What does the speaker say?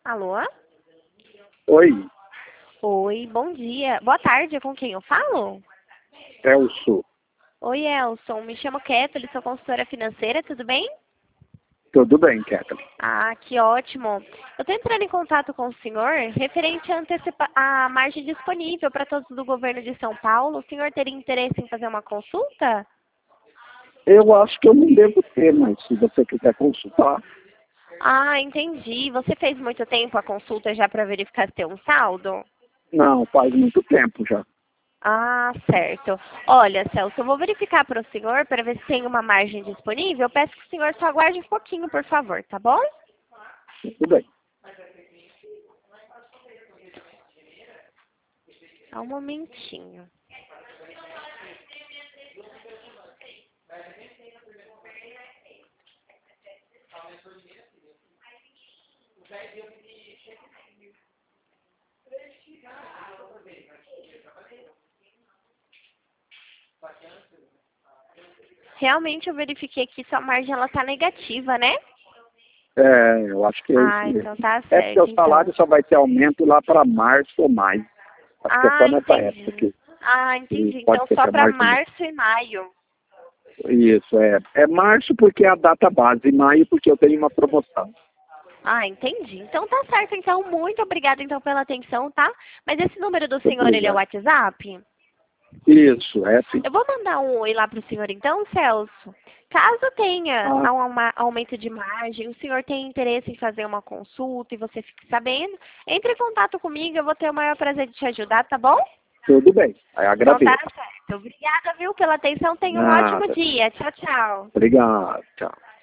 Alô? Oi, Oi, bom dia. Boa tarde, com quem eu falo? Celso. Oi, Elson. Me chamo Kathleen, sou consultora financeira, tudo bem? Tudo bem, Kathleen? Ah, que ótimo. Eu estou entrando em contato com o senhor referente à margem disponível para todos do governo de São Paulo. O senhor teria interesse em fazer uma consulta? Eu acho que eu não devo ter, mas se você quiser consultar, Ah, entendi. Você fez muito tempo a consulta já para verificar se tem um saldo? não, faz muito tempo já. Ah, certo. Olha, Celso, eu vou verificar para o senhor para ver se tem uma margem disponível. Eu peço que o senhor só aguarde um pouquinho, por favor, tá bom? Tudo bem. Só um momentinho. Realmente eu verifiquei que sua margem ela tá negativa, né? Eu acho que é isso Ah, mesmo. então tá É porque certo, o então. salário só vai ter aumento lá para março ou maio. Acho que é só Ah, nessa época entendi. Ah, que entendi. pode Então ser só que a para margem... março e maio. Isso, é março porque é a data base, e maio porque eu tenho uma promoção. Ah, entendi. Então tá certo, então. Muito obrigada, então, pela atenção, tá? Mas esse número do Muito senhor, ele é o obrigado. WhatsApp? Isso, é sim. Eu vou mandar um oi lá para o senhor então, Celso. Caso tenha Ah, aumento de margem, o senhor tem interesse em fazer uma consulta e você fique sabendo, entre em contato comigo, eu vou ter o maior prazer de te ajudar, tá bom? tudo bem, aí Então tá agradeço. certo. Obrigada, viu, pela atenção. Tenha um ótimo Nada. dia. Tchau, tchau. Obrigado, tchau.